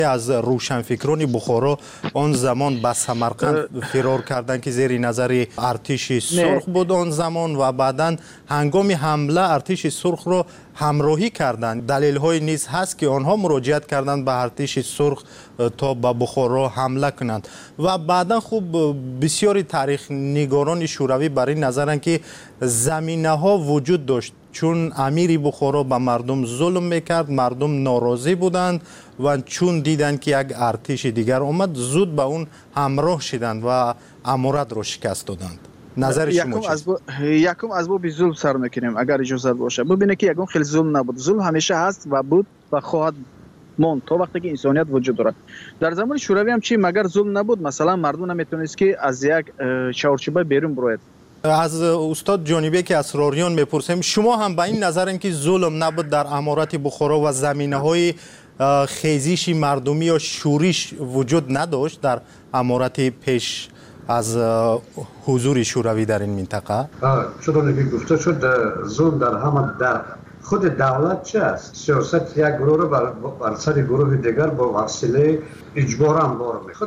از روشنفکران بخارا آن زمان به سمرقند فرار کردند که زیر نظر ارتش سرخ بود آن زمان و بعدا هنگام حمله ارتش سرخ را همراهی کردند. دلیل های نیز هست که آنها مراجعت کردند به ارتش سرخ تا به بخارا حمله کنند و بعدا خوب بسیاری تاریخ نگاران شوروی بر این نظرند که زمینه ها وجود داشت چون امیر بخارا به مردم ظلم میکرد، مردم ناراضی بودند و چون دیدند که یک ارتش دیگر آمد زود به اون همراه شدند و امارت را شکست دادند. نظر شما چیست؟ یکم از باب ظلم سر میکنیم اگر اجازه باشه. ببینید که یکم خیلی ظلم نبود. ظلم همیشه هست و بود و خواهد ماند تا وقتی که انسانیت وجود دارد. در زمان شوروی هم چی مگر ظلم نبود؟ مثلا مردم نمیتونست که از یک چهارچوبه بیرون بروید. از استاد جانبیک اسراریان میپرسیم شما هم به این نظرین که ظلم نبود در امارت بخارا و زمینه های خیزیش مردمی یا شورش وجود نداشت در امارت پیش از حضور شوروی در این منطقه؟ چون که گفته شد ظلم در همه در خود دولت چه است؟ سیاست یک گروه رو بر سر گروه دیگر با وسیله اجبارا بار می خود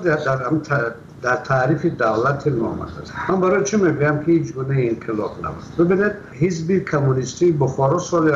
در تعریف دولت نامد است. من برای چه میگم که هیچ گونه انقلاب نبود؟ ببینید حزب کمونیستی بخارا سال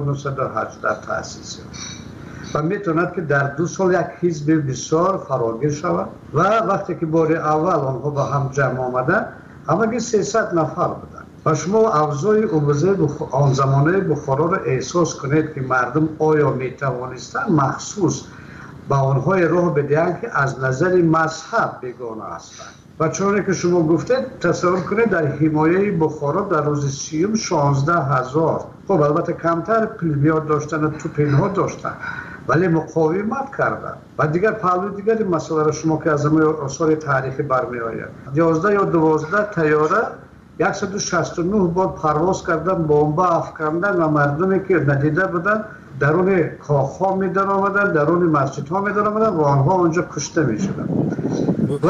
1918 تأسیس شد و میتوند که در 2 سال یک حزب بسیار فراگیر شود و وقتی که بار اول آنها با هم جمع آمدن همگی 300 نفر بودند و شما اوضاع عوضه آن زمانه بخارا را احساس کنید که مردم آیا میتوانستند مخصوص با آنها راه بدهند که از نظر مذهب بیگانه هستند و چون که شما گفتید تصور کنید در حمایه بخارا در روز سیوم 16,000 خب البته کمتر پلیمیات داشتن و توپینها داشتن ولی مقاومت کردند و دیگر پهلوی دیگری مسئله را شما که از آثار تاریخی برمی آید 11 یا 12 طیاره 169 بار پرواز کردن بمب افکندن و مردمی که ندیده بودن درون کاخ‌ها می در آمدن درون مسجدها می در آمدن و آنها آنجا کشته می شدن و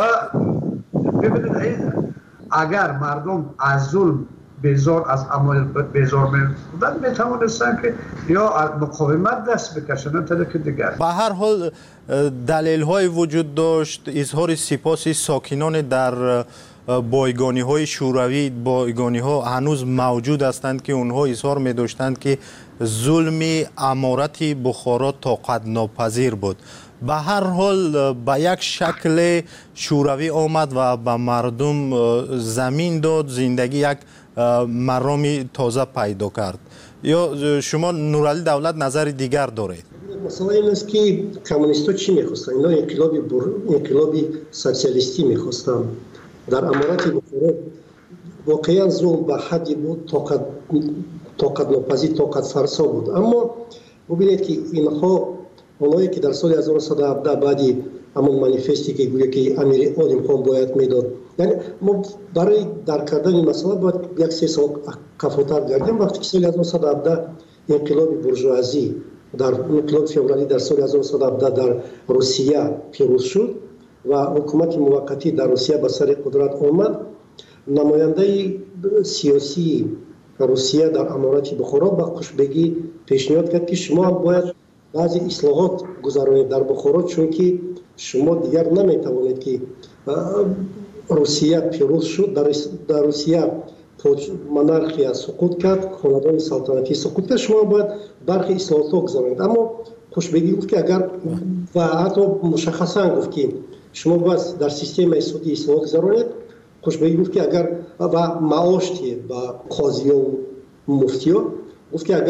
ببینید اگر مردم از ظلم بیزار از عمل بیزار می بودن می توانستن که یا مقاومت دست بکشن تا که دیگر. به هر حال دلیل های وجود داشت. اظهار سپاس ساکنان در بایگانی های شوروی بایگانی ها هنوز موجود هستند که اونها اظهار می داشتند که ظلم امارت بخارا طاقت ناپذیر بود. به هر حال به یک شکل شوروی آمد و به مردم زمین داد، زندگی یک مرامی تازه پیدا کرد. یا شما نورعلی دولت نظر دیگر دارید؟ مثلا این است که کمونیست‌ها چی می‌خواستن؟ اینا انقلابی سوسیالیستی می‌خواستن. در امارت بخارا واقعا ظلم به حدی بود طاقت ناپذیر طاقت فرسا بود. اما ببینید که اینها اونایی که در سال 1917 بعدی همون مانیفستی که گویا که امیر عالم خان باید میداد، یعنی ما برای درک کردن این مسئله باید 1-3 سال کفاتر گردیم. وقتی که سال 1917 انقلاب بورژوازی در انقلاب فوریه در سال 1917 در روسیه پیروز شد و حکومت موقتی در روسیه به سر قدرت آمد، نماینده سیاسی روسیه در امارت بخارا با خوشبگی پیشنهاد کرد که شما باید بعضی اصلاحات گذارانید در بخارا چون که شما دیگر نمیتوانید که روسیه پیروز شد در روسیه منارخیا سقوط کرد، خاندان سلطنتی سقوط کرد، شما باید برخی اصلاحات گذارانید. اما خوشبگی گفت که اگر و حتی مشخصا گفت که شما باید در سیستم اصلاحاتی اصلاحات گذارانید. خوشبگی گفت که اگر و معاش با قاضی و مفتی ها گفت که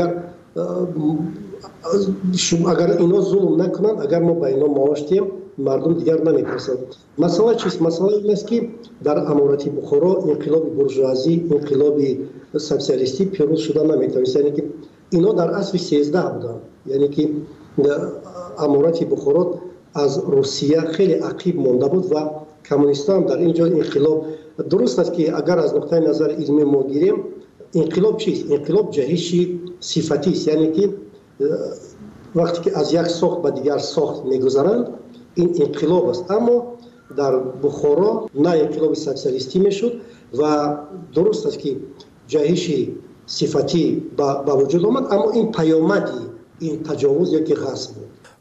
اگر اینا ظلم نکنند، اگر ما با اینا معاش دیم مردم دیگر نمیترسند. مسئله چیست؟ مسئله این است که در امارت بخارا انقلاب بورژوازی انقلاب سوسیالیستی پیروز شده نمیتونست. یعنی که اینا در اصل 13 بودند. یعنی که امارت بخارا از روسیه خیلی عقیب مانده بود و کمونیستان در اینجا انقلاب درست است که اگر از نقطه نظر علمی ما گیریم انقلاب چیست؟ انقلاب جهش صفتی است. یعنی که وقتی که از یک ساخت به دیگر ساخت میگذارند این انقلاب است. اما در بخارا نه انقلاب سوسیالیستی میشد و درست است که جهش صفتی با وجود آمد، اما این پیامدی این تجاوز یکی غصب بود.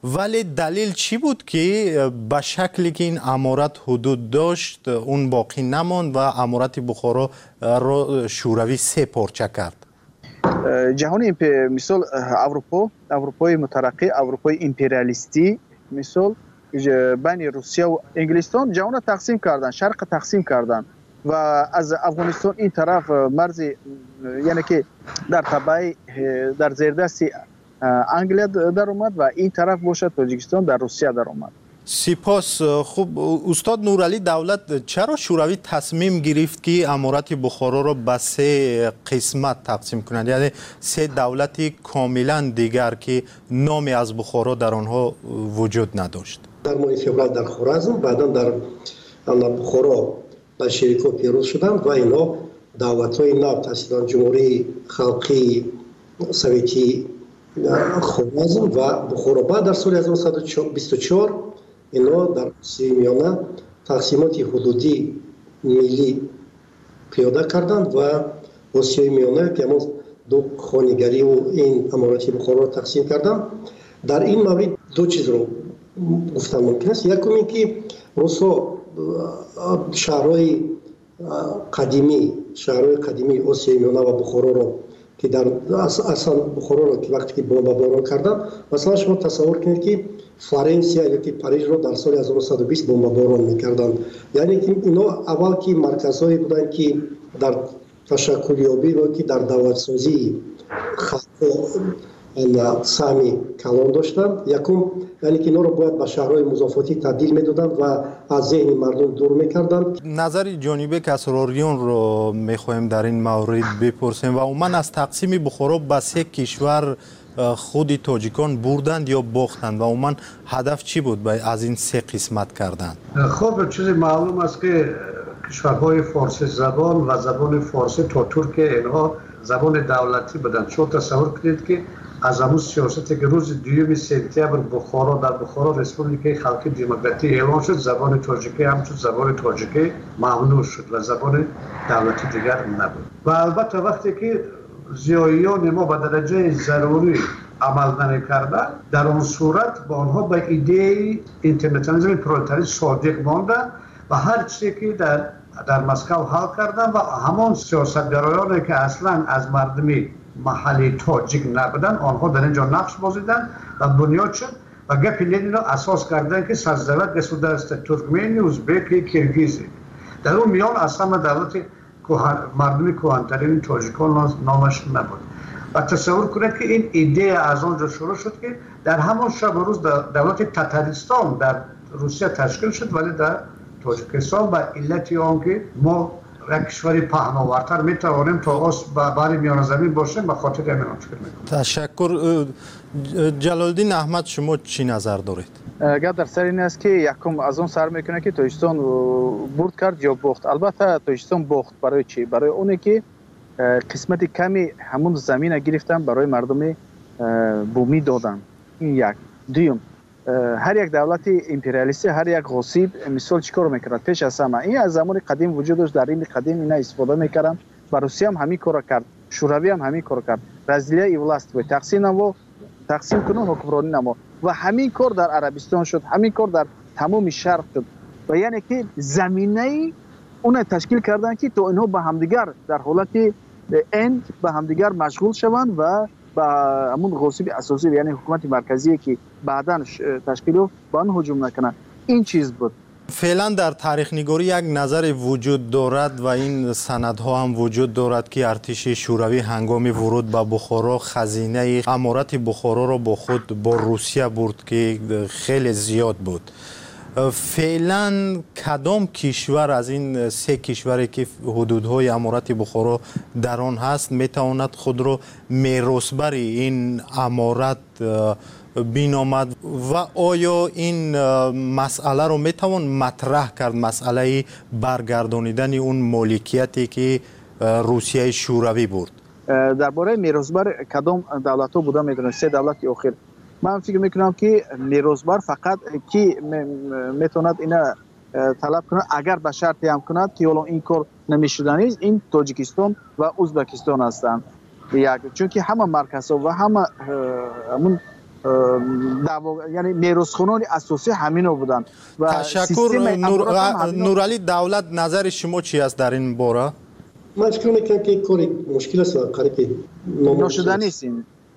ولی دلیل چی بود که به شکلی که این امارت حدود داشت اون باقی نماند و امارت بخارا را شوروی سه پارچه کرد؟ جهان مثال اروپای مترقی، اروپای امپریالیستی، مثال بین روسیه و انگلستان جهان تقسیم کردن، شرق تقسیم کردن و از افغانستان این طرف مرز، یعنی که در تبع در زیردست انگلیس در اومد و این طرف باشد تاجیکستان در روسیه در اومد. سپاس. خوب استاد نورعلی دولت، چرا شوروی تصمیم گرفت که امارت بخارا را به سه قسمت تقسیم کنند، یعنی سه دولت کاملا دیگر که نامی از بخارا در آنها وجود نداشت؟ در ماه فوریه در خوارزم، بعدا در بخارا بلشویک‌ها پیروز شدند و اینا دولت‌های نو تأسیس جمهوری خلقی سوویتی خوارزم و بخارا. بعد در سال 1924 اینا در آسیای میانه تقسیمات حدودی ملی پیاده کردند و آسیای میانه که همون دو خانگری و این امارات بخارا را تقسیم کردند. در این مورد دو چیز رو گفتن ممکن است. یکم این که روسا شهرهای قدیمی آسیای میانه و بخارا را که در اصلا بخارا را که وقتی که بمباران کردن، مثلا شما تصور کنید که فرانسه یا که پاریس را در سال 1920 بمباران میکردن. یعنی که اینا اول که مرکزهایی بودن که در تشکلیابی و که در دولتسازی سهمی کلان داشتند. یکم یعنی که اینا رو باید به شهرهای مضافاتی تبدیل میدادند و از ذهن مردم دور میکردند. نظر جانبه اسراریان رو میخوایم در این مورد بپرسیم و عموما از تقسیم بخارا به سه کشور خود تاجیکان بردند یا باختند و عموما هدف چی بود از این سه قسمت کردن؟ خب چیزی معلوم است که کشورهای فارسی زبان و زبان فارسی تا ترکیه اینها زبان دولتی بودند. شما تصور کنید که از همون سیاستی که روز 2 سپتامبر بخارا در بخارا رسپوبلیک خلقی دموکراتی اعلان شد، زبان تاجیکی هم شد، زبان تاجیکی ممنوع شد و زبان دولتی دیگر نبود. و البته وقتی که زیاییان ما به درجه ضروری عمل نمی‌کردند، در اون صورت با آنها به ایده اینترنشنالیسم پرولتاری صادق ماندند و هر چیزی که در مسکو حل کردند و همان سیاستگرایانی که اصلا از مردمی محلی تاجیک نبودند آنها در اینجا نقش بازیدند و بنیاد شد و گپ لنین را اساس کردند که سرزدت گسودرست ترکمنی، ازبکی، کرگیزی. در اون میان اصلا دولت مردمی کهن‌ترین تاجیکان نامش نبود. و تصور کنید که این ایده از آنجا شروع شد که در همان شب و روز دولت تتارستان در روسیه تشکیل شد، ولی در تاجیکستان به علتی آنکه ما یک کشوری پهناورتر میتوانیم تا بر میان زمین باشیم به خاطر همین فکر میکنم. تشکر. جلال‌الدین احمد، شما چی نظر دارید؟ گپ در سر این است که یکم از اون سر میکنه که تاجیکستان برد کرد یا باخت. البته تاجیکستان باخت. برای چی؟ برای اونه که قسمت کمی همون زمین گرفتن برای مردم بومی دادن. این یک. دوم، هر یک دولت امپریالیستی، هر یک غاصب مثال چیکار میکرد؟ پیش از همه این از زمان قدیم وجود داشت، در این قدیم اینا استفاده میکردن. روسیه هم همین کارو کرد، شوروی هم همین کارو کرد. رازیلیا ایولاست و تقسیم کنه حکمرانی نما و همین کار در عربستان شد، همین کار در تمام شرق شد. و یعنی که زمینه اون تشکیل کردن که تو اینها به همدیگر در حالت این به همدیگر مشغول شوند و با همون غاصب اساسی یعنی حکومت مرکزی که بعداً تشکیل رو با آن هجوم نکنه. این چیز بود. فعلا در تاریخ نگاری یک نظر وجود دارد و این سندها هم وجود دارد که ارتش شوروی هنگام ورود به بخارا خزینه امارت بخارا را با خود با روسیه برد که خیلی زیاد بود. فعلا کدام کشور از این سه کشوری که حدودهای امارت بخارا در آن هست میتواند خود را میراثبر این امارت بینامد و آیا این مسئله رو میتوان مطرح کرد، مسئله برگردانیدن اون مالکیتی که روسیه شوروی برد؟ درباره میراثبر کدام دولت‌ها بوده میدونم، سه دولت اخیر من فکر میکنم که میراثبر فقط کی میتوند اینا طلب کنه اگر به شرطی هم کند که حالا این کار نمیشدنی است، این تاجیکستان و ازبکستان هستند. یک چون که همه مرکزها و همه همون یعنی میراثخوانان اساسی همینا بودن. و تشکر. نورعلی دولت، نظر شما چی است در این باره؟ من فکر میکنم که کاری مشکل است و قریب ناشدنی است.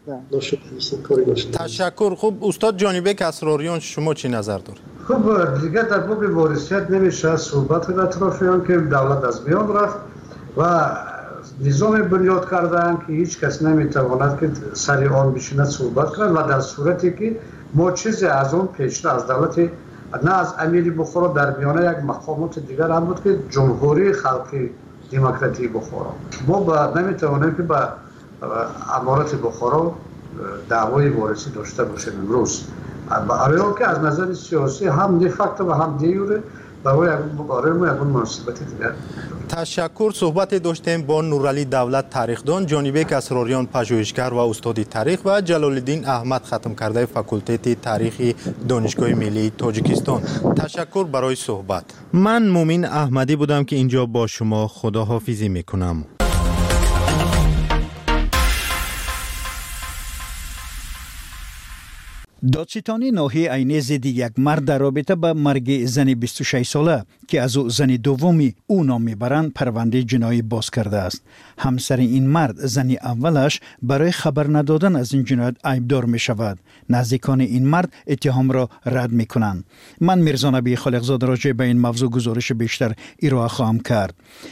تشکر. خوب استاد جانبک اسراریان، شما چی نظر دارید؟ خب دیگه در باب وارثیت نمیشه صحبت در اطراف آن که دولت از میان رفت و نظام بنیاد کردن که هیچ کس نمیتواند که سر آن بشیند صحبت کند و در صورتی که ما چیزی از اون پیشتر از دولت نه از امیر بخارا در میانه یک مقامات دیگر هم بود که جمهوری خلقی دموکراتی بخارا، ما نمیتوانیم که با امارات بخارا دعوای وارثی داشته باشیم امروز، برای که از نظر سیاسی هم دی فکت و هم دی یوره برای ما یک مناسبت دیگر. تشکر. صحبت داشتیم با نورعلی دولت تاریخدان، جانبک اسراریان پژوهشگر و استاد تاریخ و جلال الدین احمد ختم کرده فاکولته تاریخ دانشگاه ملی تاجیکستان. تشکر برای صحبت. من مومین احمدی بودم که اینجا با شما خداحافظی میکنم. دادستانی ناحیه عینه ضد یک مرد در رابطه با مرگ زن 26 ساله که از او زن دومی او نام میبرند پرونده جنایی باز کرده است. همسر این مرد، زن اولش، برای خبر ندادن از این جنایت عیبدار می شود. نزدیکان این مرد اتهام را رد می کنند. من میرزا نبی خالقزاده راجع به این موضوع گزارش بیشتر ارائه خواهم کرد.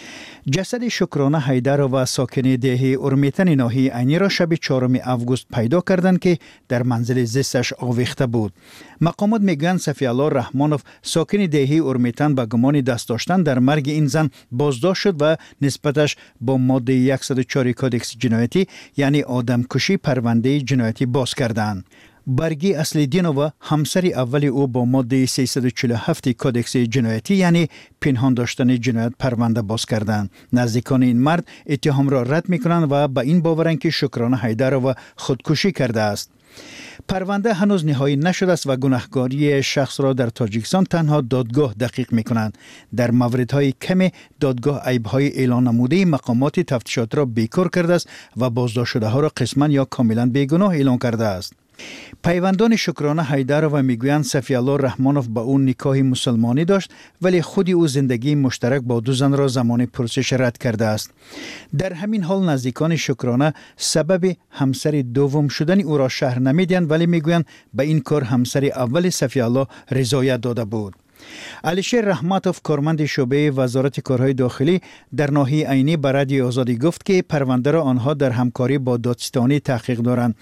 جسد شکرانه حیدر و ساکن دهه ارمیتن ناحیه عینی را شب 4 اوگوست پیدا کردند که در منزل زیستش آویخته بود. مقامات میگویند صفی الله رحمانوف ساکن دهه ارمیتن به گمان دست داشتن در مرگ این زن بازداشت شد و نسبتش با ماده 104 کودکس جنایتی یعنی آدمکشی پرونده جنایتی باز کردند. برگی اصلیدینووا همسر اول او با ماده 347 کودکس جنایتی یعنی پنهان داشتن جنایت پرونده باز کردند. نزدیکان این مرد اتهام را رد میکنند و به این باورند که شکرانه حیدرova خودکشی کرده است. پرونده هنوز نهایی نشده است و گناهکاری شخص را در تاجیکستان تنها دادگاه دقیق میکنند. در موردهای کم دادگاه عیبهای اعلان نموده مقامات تفتیشات را بیکار کرده است و بازداشت شده ها را قسما یا کاملا بیگناه اعلان کرده است. پیوندان شکرانه حیدرova میگویند صفی الله رحمانوف با او نکاح مسلمانی داشت ولی خودی او زندگی مشترک با دو زن را زمان پرسش رد کرده است. در همین حال نزدیکان شکرانه سبب همسر دوم شدن او را شرح نمیدهند ولی میگویند به این کار همسر اول صفی الله رضایت داده بود. علیشیر رحمتوف کارمند شعبه وزارت کارهای داخلی در ناحیه عینی به رادیو آزادی گفت که پرونده را آنها در همکاری با دادستانی تحقیق دارند.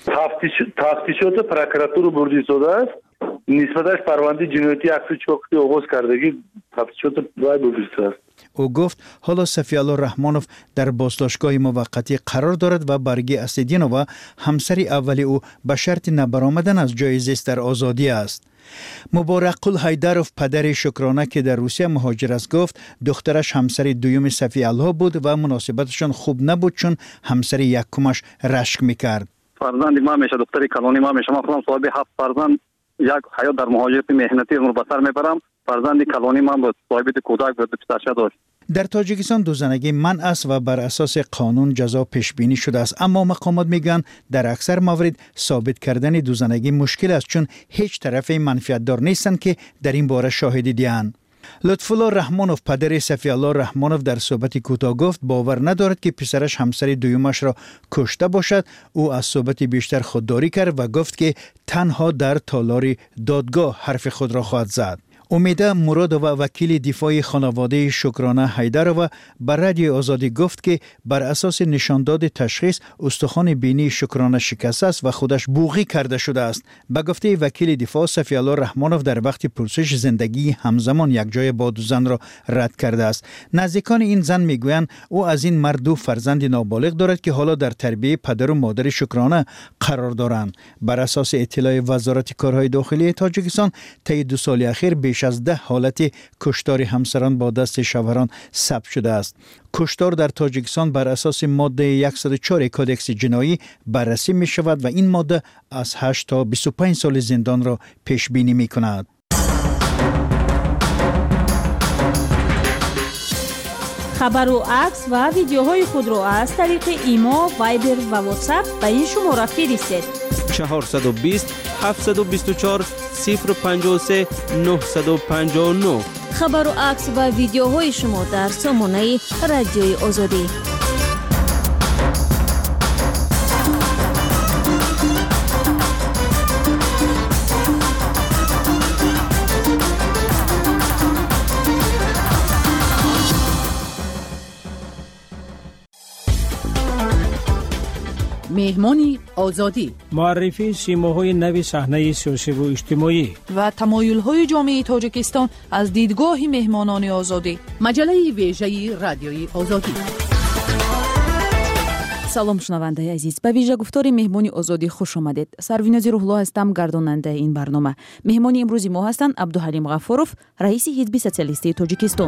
تفتیشات پروکراتور بردی شده است. نسبتش پرونده جنایتی 104 آغاز کردگی تفتیشات باید بفرسته است. او گفت حالا صفی الله رحمانوف در بازداشتگاه موقتی قرار دارد و برگی اسدینووا همسر اولی او به شرط نبرآمدن از جای زیست در آزادی است. مبارک قل حیدروف پدر شکرانه که در روسیه مهاجر است گفت دخترش همسر دوم صفی الله بود و مناسبتشان خوب نبود چون همسر یکمش رشک میکرد. فرزند ما میشه، دختری کلانی ما میشه. ما خودم صاحب 7 فرزند یک حیات در مهاجرت مهنتی رو به سر میبرم. فرزند کلانی ما بود، صاحب کودک بود، پسرش داشت. در تاجیکستان دوزنگی منع است و بر اساس قانون جزا پیش بینی شده است، اما مقامات میگن در اکثر موارد ثابت کردن دوزنگی مشکل است چون هیچ طرف منفعت دار نیستند که در این باره شاهدی دهند. لطفالله رحمانوف پدر صفی الله رحمانوف در صحبت کوتاه گفت باور ندارد که پسرش همسر دومش را کشته باشد. او از صحبت بیشتر خودداری کرد و گفت که تنها در تالار دادگاه حرف خود را خواهد زد. امیده مرادووا وکیل دفاع خانواده شکرانه حیدرova بر رادیو آزادی گفت که بر اساس نشانداد تشخیص استخوان بینی شکرانه شکسته است و خودش بوغی کرده شده است. به گفته وکیل دفاع صفی الله رحمانوف در وقت پرسش زندگی همزمان یک جای با دو زن را رد کرده است. نزدیکان این زن میگویند او از این مرد 2 فرزند نابالغ دارد که حالا در تربیت پدر و مادر شکرانه قرار دارند. بر اساس اطلاع وزارت کارهای داخلی تاجیکستان طی 2 سال اخیر بیش از 10 حالت کشتار همسران با دست شوهران ثبت شده است. کشتار در تاجیکستان بر اساس ماده 104 کودکس جنایی بررسی می شود و این ماده از 8 تا 25 سال زندان را پیش بینی می کند. خبر و عکس و ویدیوهای خود را از طریق ایما، وایبر و واتساپ به این شماره فرستید. 420 724 053 959. خبر و عکس و ویدیوهای شما در سامانه رادیوی آزادی. مهمانی آزادی، معرفی سیماهای نوی صحنه سیاسی و اجتماعی و تمایل‌های جامعه تاجیکستان از دیدگاه مهمانان آزادی. مجله ویژه رادیوی آزادی. салом шунавандаи азиз, ба вижагуфтори меҳмони озодӣ хуш омадед. Сарвинози Рӯҳло ҳастам, гардонандаи ин барнома. меҳмони имрӯзи мо ҳастанд Абдуҳалим Ғафуров, раиси ҳизби социалистии Тоҷикистон.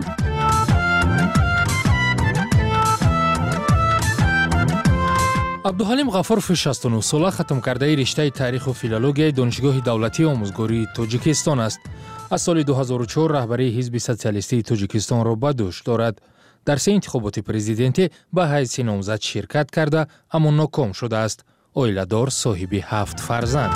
абдуҳалим ғафурови 69 сола хатмкардаи риштаи таъриху филологияи донишгоҳи давлатии омӯзгории Тоҷикистон аст. аз соли 2004 раҳбарии ҳизби социалистии Тоҷикистонро ба дӯш дорад. дар се интихоботи президентӣ ба ҳайси номзад ширкат карда, аммо ноком шудааст. оиладор, соҳиби 7 фарзанд.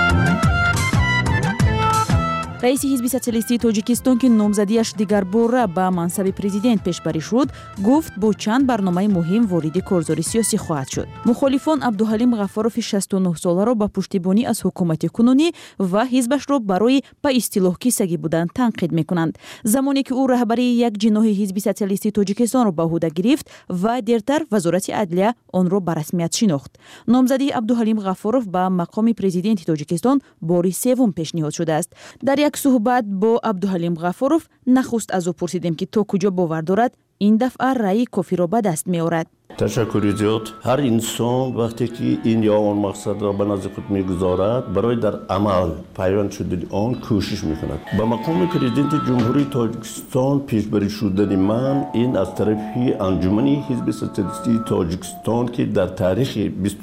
раиси ҳизби социалистии Тоҷикистон ки номзадиаш дигарбора ба мансаби президент пешбарӣ шуд, гуфт бо чанд барномаи муҳим вориди корзори сиёсӣ хоҳад шуд. мухолифон Абдуҳалим Ғафурови 69 соларо ба пуштибонӣ аз ҳукумати кунунӣ ва ҳизбашро барои ба истилоҳ кисагӣ будан танқид мекунанд. замоне ки ӯ раҳбарии як ҷиноҳи ҳизби социалистии Тоҷикистонро ба ӯҳда гирифт ва дертар вазорати адлия онро ба расмият шинохт. номзадии Абдуҳалим Ғафуров ба мақоми президенти Тоҷикистон бори севум пешниҳод шудааст. дар як суҳбат бо Абдуҳалим Ғафуров нахуст аз ӯ пурсидем ки то куҷо бовар дорад ин дафъа раъи кофиро ба даст меорад. تشکری زیاد. هر انسان وقتی که این یا آن مقصد را به نزد خود میگذارد برای در عمل پیوند شدن آن کوشش میکند. به مقام پرزیدنت جمهوری تاجیکستان پیشبری شدن من این از طرف انجمن حزب سوسیالیستی تاجیکستان که در تاریخ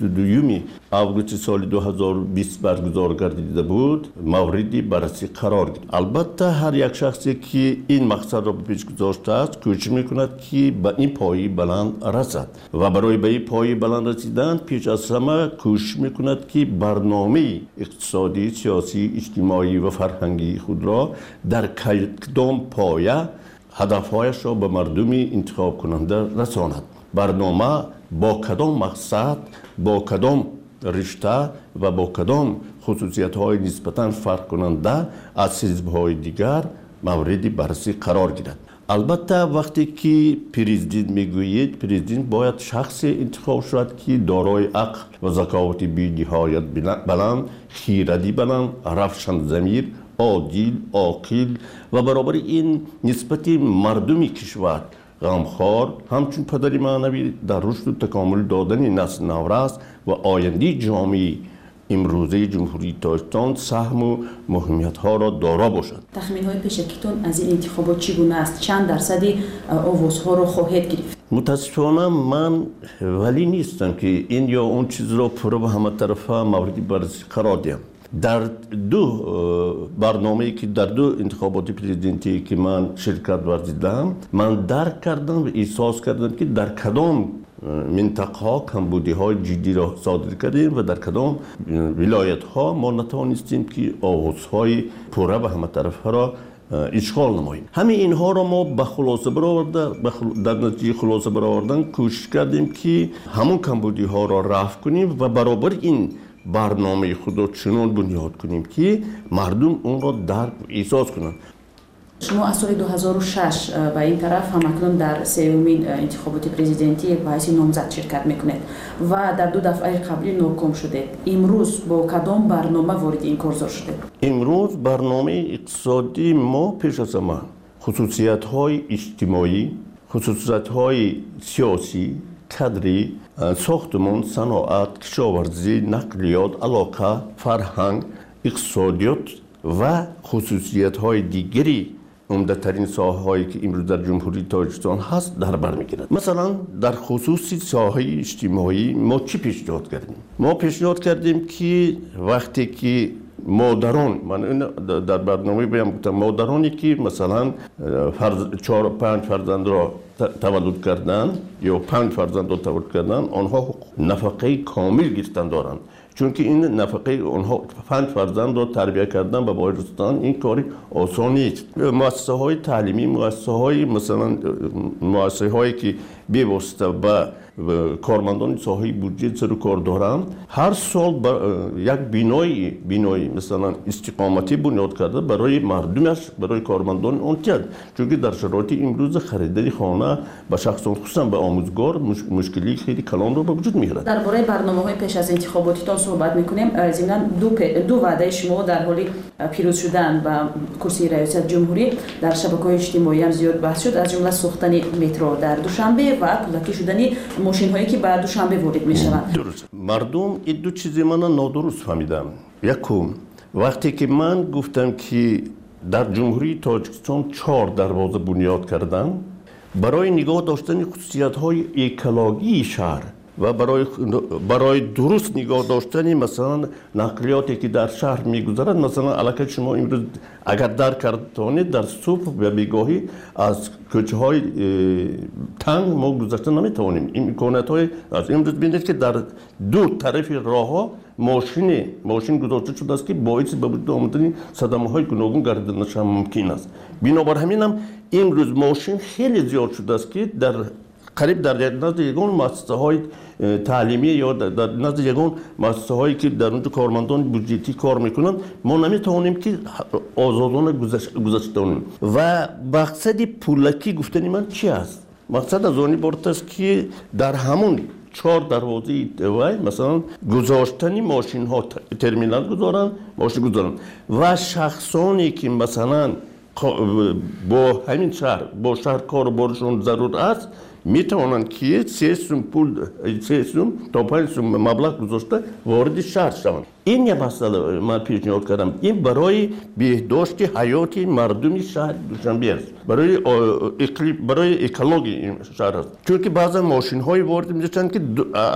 22 آگوست سال 2020 برگزار گردیده بود موردی بررسی قرار گرفت. البته هر یک شخصی که این مقصد را به پیش گذاشته است کوشش میکند که به این پایه بلند رسد و برای به این پایه بلند رسیدن پیش از همه کوشش میکند که برنامه اقتصادی، سیاسی، اجتماعی و فرهنگی خود را در کدام پایه هدفهایش را به مردم انتخاب کننده رساند. برنامه با کدام مقصد، با کدام رشته و با کدام خصوصیت‌های نسبتاً فرق کننده از حزب‌های دیگر مورد بررسی قرار گیرد. البته وقتی که پرزیدنت میگویید پرزیدنت باید شخص انتخاب شود که دارای عقل و ذکاوت بی‌نهایت بلند، خیرتی بلند، روشن ضمیر، عادل، عاقل و برابر این نسبت مردم کشور غمخوار همچون پدر معنوی در رشد و تکامل دادن نسل نو است و آینده جامعه امروزه جمهوری تاجیکستان سهم و مهمیت ها را دارا باشد. تخمین های پیشکیتون از این انتخابات چگونه است؟ چند درصدی آوازها را خواهد گرفت؟ متاسفانه من ولی نیستم که این یا اون چیز را پرو به همه طرفه موردی بررسی قرار دهم. در دو برنامه‌ای که در دو انتخابات پرزیدنتی که من شرکت ورزیدم من درک کردم و احساس کردم که در کدام منطقه ها کمبودی های جدی را صادر کردیم و در کدام ولایت ها ما نتوانستیم که آغازهای پوره به همه طرف را اشغال نماییم. همه اینها را ما به خلاصه برآورده در نتیجه خلاصه برآوردن کوشش کردیم که همون کمبودی ها را رفع کنیم و برابر این برنامه خود را چنان بنیاد کنیم که مردم اون را درک و احساس کنند. شما از سال 2006 به این طرف همکنون در سومین انتخابات پرزیدنتی به حیث نامزد شرکت میکنید و در دو دفعه قبلی ناکام شدید. امروز با کدام برنامه وارد این کارزار شدید؟ امروز برنامه اقتصادی ما پیش از همه خصوصیت‌های اجتماعی، خصوصیت‌های سیاسی، کادری، ساختمان، صنعت، کشاورزی، نقلیات، علاقه، فرهنگ، اقتصادیات و خصوصیت‌های دیگری عمده‌ترین ساحه‌هایی که امروز در جمهوری تاجیکستان هست در بر می‌گیرد. مثلا در خصوص ساحه اجتماعی ما چی پیشنهاد کردیم؟ ما پیشنهاد کردیم که وقتی که مادران، من در برنامه بیان گفتم مادرانی که مثلا 4 5 فرزند را تولد کردن یا 5 فرزند را تولد کردن آنها نفقه کامل گرفتن دارند. چون که این نفقه اونها 5 فرزند رو تربیت کردن به بایرستان این کاری آسان نیست. مؤسسه های تعلیمی، مؤسسه های مثلا مؤسسه هایی که بی‌واسطه به کارمندان ساحه بودجه سر کار دارن هر سال یک بینایی مثلا استقامتی بنیاد کرده برای مردمش، برای کارمندان اون کرد. چون که در شرایط امروز خریداری خانه به شخصان خصوصا به آموزگار مشکلی خیلی کلان رو به وجود میاره. درباره برنامه‌های پیش از انتخاباتیتان صحبت می‌کنیم. ضمن دو وعده شما در حال پیروز شدن به کرسی ریاست جمهوری در شبکه‌های اجتماعی هم زیاد بحث شد، از جمله ساختن مترو در دوشنبه و کودکی شدن ماشین هایی که بعد دوشنبه وارد میشوند. درست. مردم این دو چیز من نادرست فهمیدم. یکم وقتی که من گفتم که در جمهوری تاجیکستان 4 دروازه بنیاد کردن برای نگاه داشتن خصوصیت های اکولوژی شهر و برای درست نگاه داشتن مثلا نقلیاتی که در شهر میگذرد، مثلا علاقه شما امروز اگر در کردید در صبح و بیگاهی از کوچه های تنگ ما گذشته نمیتوانیم. این امکانات های از امروز ببینید که در دو طرف راه ها ماشین گذاشته شده است که باعث به وجود آمدن صدمه های گوناگون گردیدنش هم ممکن است. بنابر همین هم امروز ماشین خیلی زیاد شده است که در قریب در نزد یگان مؤسسه های تعلیمی یا در نزد یگان مؤسسه هایی که در اونجا کارمندان بودجتی کار میکنن ما نمیتوانیم که آزادانه گذشته کنیم. و مقصد پولکی گفتن من چی است؟ مقصد از آن عبارت است که در همون 4 دروازه وای مثلا گذاشتن ماشین ها ترمینال گذارن، ماشین گذارن و شخصانی که مثلا با همین شهر با شهر کاربارشون ضرور است میتوانند که 3 سوم تا 5 سوم مبلغ گذاشته وارد شهر شوند. این یه مسئله من پیشنهاد کردم. این برای بهداشت حیات مردم شهر دوشنبه است، برای اکولوژی شهر است. چون که بعضا ماشین های وارد میشن که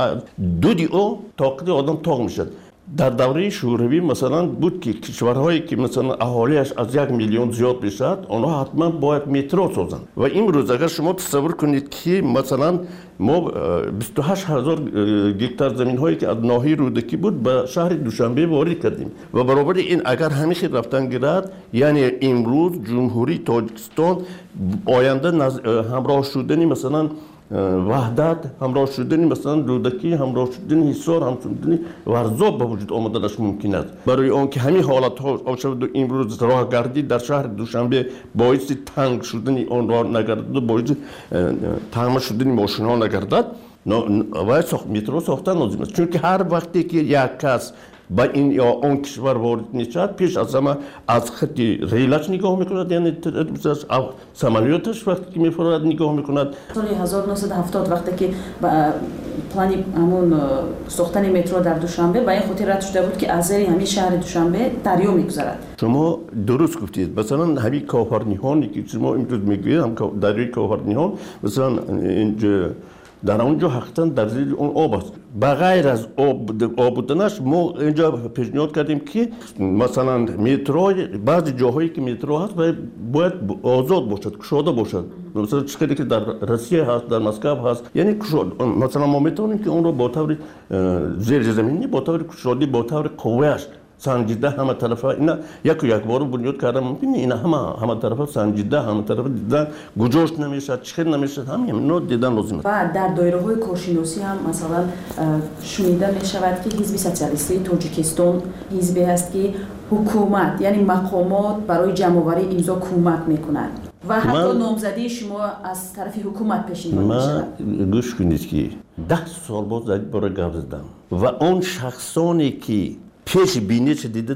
دو دیو طاقت آدم تاق میشد. در دوره شوروی مثلا بود که کشورهایی که مثلا اهالیش از 1 میلیون زیاد بشد آنها حتما باید مترو سازند. و امروز اگر شما تصور کنید که مثلا ما 28,000 گکتار زمین هایی که از ناحیه رودکی بود به شهر دوشنبه وارد کردیم و برابر این اگر همیشه رفتن گرد یعنی امروز جمهوری تاجیکستان آینده همراه شدنی مثلا وحدت، همراه شدنی مثلا رودکی، همراه شدنی حصار، همراه شدنی ورزاب به وجود آمدنش ممکن است. برای آنکه همین حالت ها شود امروز راهگردی در شهر دوشنبه باعث تنگ شدنی آن راه نگردد و باعث تنگ شدنی ماشین ها نگردد و مترو ساختن لازم است. چون که هر وقتی که یک کس با این یا اون کشور وارد میشد پیش از همه از خط ریلش نگاه میکند، یعنی سمالیاتش وقتی که میفرد نگاه میکند. سال 1970 وقتی که پلانی همون ساختن مترو در دوشنبه با این خاطر رد شده بود که از زیر همین شهر دوشنبه دریا میگذرد. شما درست گفتید. مثلا همین کاهرنیهانی که شما امروز میگویید دریای کاهرنیهان مثلا اینجا در اونجا حقیقتا در زیر اون آب است. بغیر از آب بودنش ما اینجا پیشنهاد کردیم که مثلا مترو بعضی جاهایی که مترو هست باید آزاد باشد، گشاده باشد. مثلا چیزی که در روسیه هست، در مسکو هست، یعنی مثلا ما میتونیم که اون رو با طور زیر زمینی با طور گشاده با طور قویش سنجیده همه طرفه اینا یک بار بنیاد کردن ممکنه اینا همه طرفه سنجیده همه طرفه دیدن گذاشت نمیشه چخیر نمیشه همین نوع دیدن لازم است. و در دایره های کارشناسی هم مثلا شنیده می شود که حزب سوسیالیستی تاجیکستان حزبی است که حکومت یعنی مقامات برای جمع‌آوری امضا کمک میکنند و حتی نامزدی شما از طرف حکومت پیشنهاد می شود. من گوش کنید که 10 سال باز برای گپ زدم و اون شخصانی که پیش بینیش دیده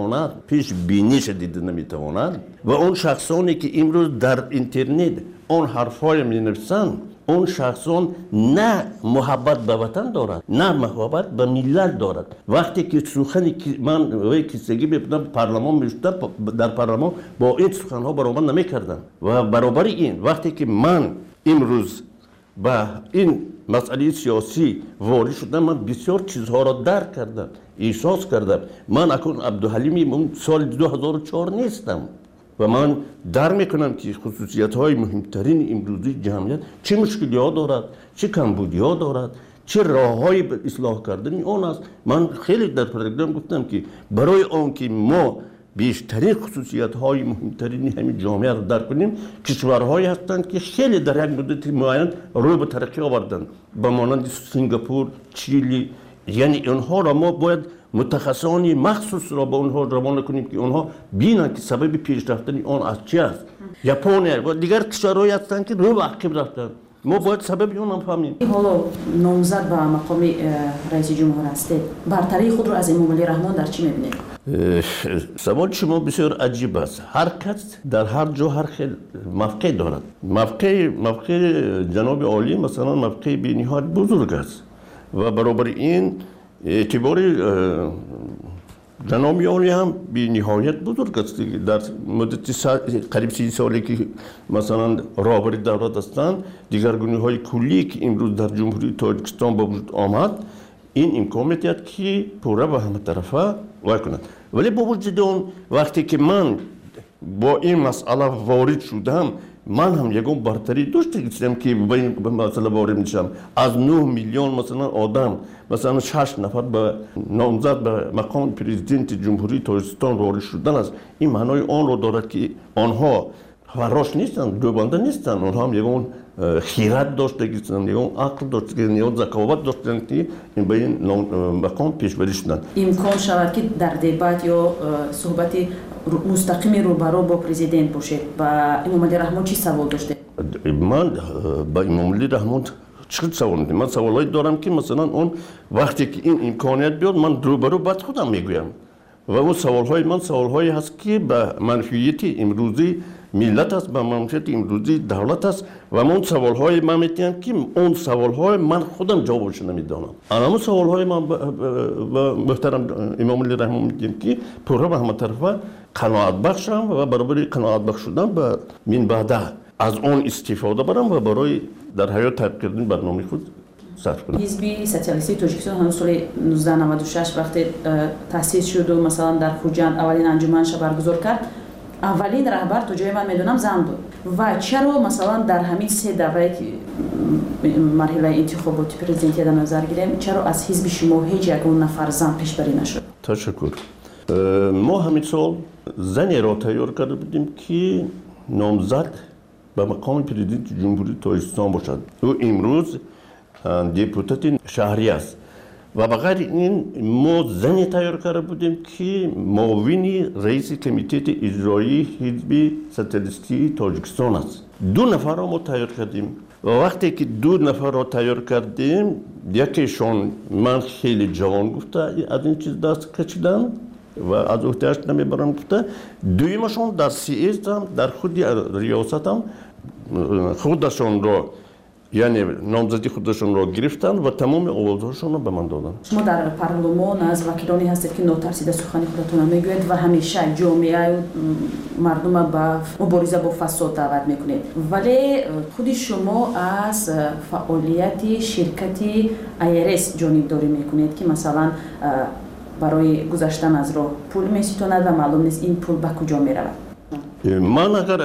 نمیتواند و اون شخصانی که امروز در اینترنت اون حرفای می نویسند اون شخصان نه محبت به وطن دارد نه محبت به ملت دارد. وقتی که سخنی که من وی کیسگی بپدم پارلمان میشتم در پارلمان با این سخنها برابر نمیکردم و برابر این وقتی که من امروز با این مسئله سیاسی وارد شدم من بسیار چیزها را درک کردم، احساس کردم. من اکنون عبدالحلیمی سال 2004 نیستم و من درک میکنم که خصوصیت های مهمترین امروزی جمعیت چه مشکلی ها دارد، چه کمبودی ها دارد، چه راههایی به اصلاح کردن اون است. من خیلی در پروگرام گفتم که برای اون که ما بیشترین خصوصیت های مهمترین همین جامعه را درک کنیم، کشورهایی هستند که خیلی در یک مدت معین روی به ترقی آوردند، به مانند سنگاپور، چیلی. یعنی اونها را ما باید متخصصانی مخصوص را به اونها روانه کنیم که اونها بینن که سبب پیشرفتن اون از چی است. ژاپن و دیگر کشورهایی هستند که روی به عقب رفتند، ما باید سبب اون هم فهمیم. حالا نامزد به مقام رئیس جمهور هستید، برتری خود رو از امام علی رحمان در چی می‌بینید؟ سوال شما بسیار عجیب است. هر کس در هر جا هر خیلی موقع دارد. موقع جناب عالی مثلا موقع به نهایت بزرگ است و برابر این اعتبار جناب عالی هم به نهایت بزرگ است. در مدت قریب 30 سالی که مثلا رهبر دولت هستند، دیگرگونی‌های کلی که امروز در جمهوری تاجیکستان به وجود آمد، این امکان می‌دهد که پورا به همه طرفه وای کند. ولی با وجود اون وقتی که من با این مسئله وارد شدم، من هم یکم برتری داشتم که به این مسئله وارد میشم. از 9 میلیون مثلا آدم مثلا 6 نفر به نامزد به مقام پرزیدنت جمهوری تاجیکستان وارد شدن است. این معنای آن رو دارد که آنها فراش نیستن، دوبنده نیستن، آنها هم یکم خیرت داشته گیرن، یکم عقل داشته گیرن، یا ذکاوت داشتن که این به این مقام پیش بری شدن. امکان شود که در دیبات یا صحبت مستقیم روبرو با پرزیدنت باشید. با امام علی رحمان چی سوال داشته؟ من با امام علی رحمان چه سوال می‌کنم؟ من سوالایی دارم که مثلا اون وقتی که این امکانیت بیاد من روبرو بعد خودم میگویم و اون سوال‌های من سوال‌هایی هست که به منفعت امروزی ملت است، به منفعت امروزی دولت است و من سوال‌های من می‌گویم که اون سوال‌های من خودم جوابش نمی‌دانم. اما سوال‌های من به محترم امام علی رحمان می‌گویم که پورا به همه طرفه قناعت بخشم و برای قناعت بخش شدن به من بعد از اون استفاده برم و برای در حیات طبق کردن برنامه خود صرف کنم. حزب سوسیالیستی تاجیکستان همون سال 1996 وقتی تأسیس شد و مثلا در خوجند اولین انجمنش برگزار کرد، اولین رهبر تا جای من میدونم زن بود. و چرا مثلا در همین 3 دوره که مرحله انتخاباتی پرزیدنتی در نظر گیریم، چرا از حزب شما هیچ یگان نفر زن پیشبری نشد؟ تشکر. ما همین سال زنی را تیار کرده بودیم که نامزد به مقام پرزیدنت جمهوری تاجیکستان باشد. او امروز دیپوتات شهری است و بغیر این ما زنی تیار کرده بودیم که معاون رئیس کمیته اجرایی حزب سوسیالیستی تاجیکستان است. 2 نفر را ما تیار کردیم و وقتی که 2 نفر را تیار کردیم، یکیشون من خیلی جوان گفته از این چیز دست کشیدم و از عهده‌اش نمیبرم گفته. دویمشون در سیاست هم در خود ریاست هم خودشون را یعنی نامزدی خودشون را گرفتن و تمام آوازهاشون را به من دادن. شما در پارلمان از وکیلانی هستید که ناترسیده سخن خودتون میگوید و همیشه جامعه مردم به مبارزه با فساد دعوت میکنید، ولی خود شما از فعالیت شرکت IRS جانبداری میکنید که مثلا برای گذشتن از راه پول میستاند و معلوم نیست این پول به کجا میرود. من اگر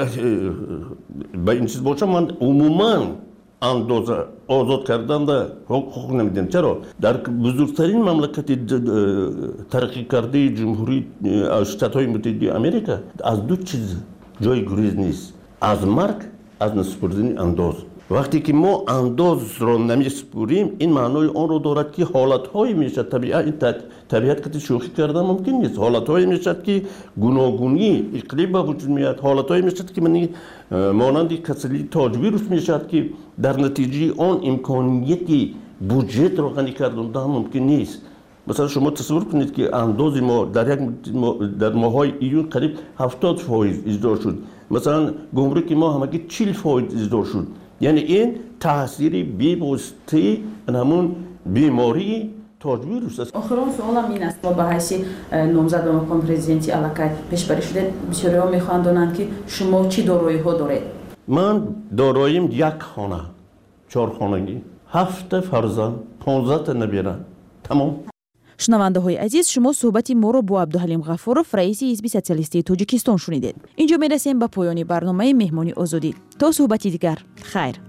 به این چیز باشم، من عموما اندازه آزاد کردن در حقوق نمیدیم. چرا؟ در بزرگترین مملکت ترقی کرده جمهوری شتات‌های متحده آمریکا از 2 چیز جای گریز نیست: از مرگ، از نسپردن انداز. وقتی که ما انداز را نمیسپریم، این معنای آن رو دارد که حالت‌هایی میشد طبیعت که شوخی کردن ممکن نیست. حالت‌هایی میشد که گوناگونی اقلیم به وجود میاد، حالت‌هایی میشد که من مانند کسری تاج ویروس میشد که در نتیجه آن امکانیتی بودجه را غنی کردن ممکن نیست. مثلا شما تصور کنید که انداز ما در ماهای ایون قریب 70% اجرا شد. مثلا گمرک ما همگی 40% اجرا شد. یعنی این تاثیری بی‌واسطه همون بیماری تاج ویروس است. آخرین سوالم این است: با حیث نامزد به مقام پرزیدنتی علاقه پیشبری شده، بسیاری‌ها می‌خواهند دانند که شما چی دارایی‌ها دارید؟ من داراییم 1 خانه، 4 خانگی، 7 فرزند، 15 تا نبیره. تمام. شنونده‌های عزیز، شما صحبت ما را با عبدالحلیم غفورов رئیس حزب سوسیالیستی تاجیکستان شنیدید. اینجا میرسیم به پایان برنامه مهمانی آزادی. تا صحبتی دیگر، خیر.